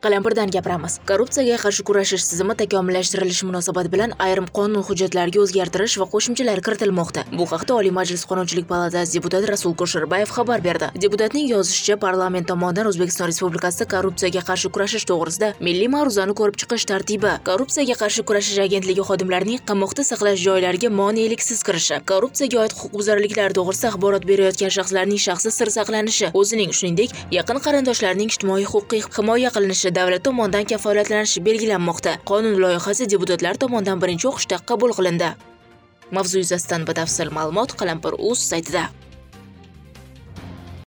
Qalampirdan gapiramiz. Korrupsiyaga qarshi kurashish tizimi takomillashtirilishi munosabati bilan ayrim qonun hujjatlariga o'zgartirish va qo'shimchalar kiritilmoqda. Bu haqda Oliy Majlis Qonunchilik palatasi deputati Rasul Kusherbayev xabar berdi. Deputatning yozishicha, parlament tomonidan O'zbekiston Respublikasida korrupsiyaga qarshi kurashish to'g'risida milliy ma'ruzani ko'rib chiqish tartibi, korrupsiyaga qarshi kurashish agentligi xodimlarining qamoqda saqlash joylariga moneliksiz kirishi, korrupsiyaga oid huquqbuzarliklar to'g'risida axborot berayotgan shaxslarning shaxsi sir saqlanishi, o'zining shuningdek yaqin qarindoshlarining ijtimoiy huquqiy himoya qilinishi davlat tomonidan kafolatlanishi belgilanmoqda. Qonun loyihasi deputatlar tomonidan birinchi o'qishda qabul qilindi. Mavzu yuzasidan batafsil ma'lumot Qalampir.uz saytida.